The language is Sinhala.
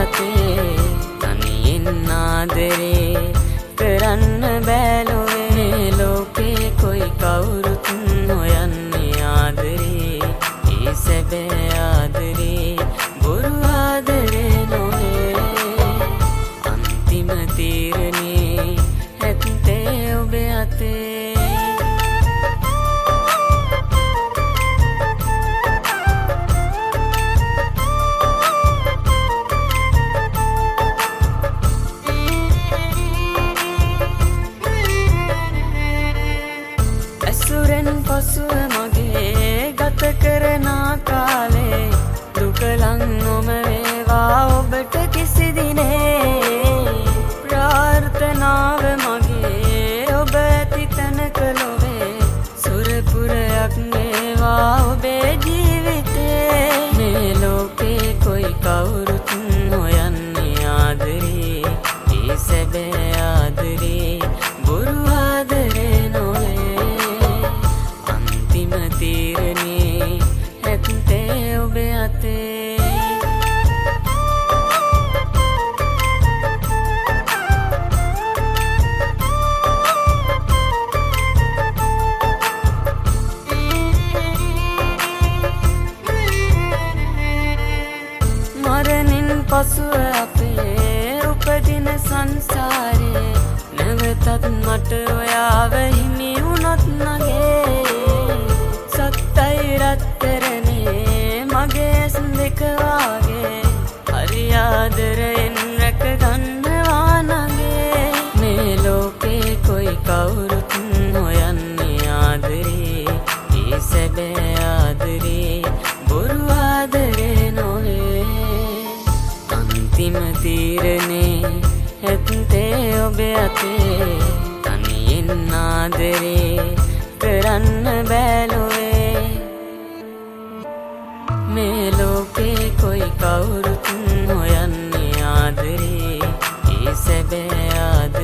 අතේ තනියෙන් ආදරේ කරන්න බැලුවේ මේ ලෝකේ කොයි කවුරුත් හොයන්නේ ආදරේ ඒ සැබෑ ආදරේ බොරු ආදරේ නොවේ අන්තිම තීරණේ ඇත්තේ ඔබ අතේ පසුව මගේ ගත කරන කාලේ දුකලං නොම වේවා ඔබට කිසි දිනේ ප්‍රාර්ථනාව මගේ ඔබ ඇති තැනක ලොවේ සුරපුරයක් වේවා ඔබේ ජීවිතේ මේ ලෝකේ කොයි කවුරුත් හොයන්නේ ආදරේ ඒ සැබෑ ආදරේ බොරු ආදරේ නොවේ තීරණේ ඇත්තේ ඔබ අතේ මරණින් පසුව අපේ උපදින සංසාරේ නැවතත් මට ඔයාව හිමි වුණොත් නගේ සත්තයි රත්තරනේ මගේ සඳක වාගේ හරි ආදරයෙන් රැක ගන්නවා නගේ මේ ලෝකේ කොයි කවුරුත් හොයන්නේ ආදරේ ඒ සැබෑ ආදරේ බොරු ආදරේ නොවේ අන්තිම තීරණේ ඇත්තේ ඔබ අතේ තනියෙන් ආදරේ කරන්න බැලුවේ මේ ලෝකේ කොයි කවුරුත් හොයන්නේ ආදරේ ඒ සැබෑ ආදරේ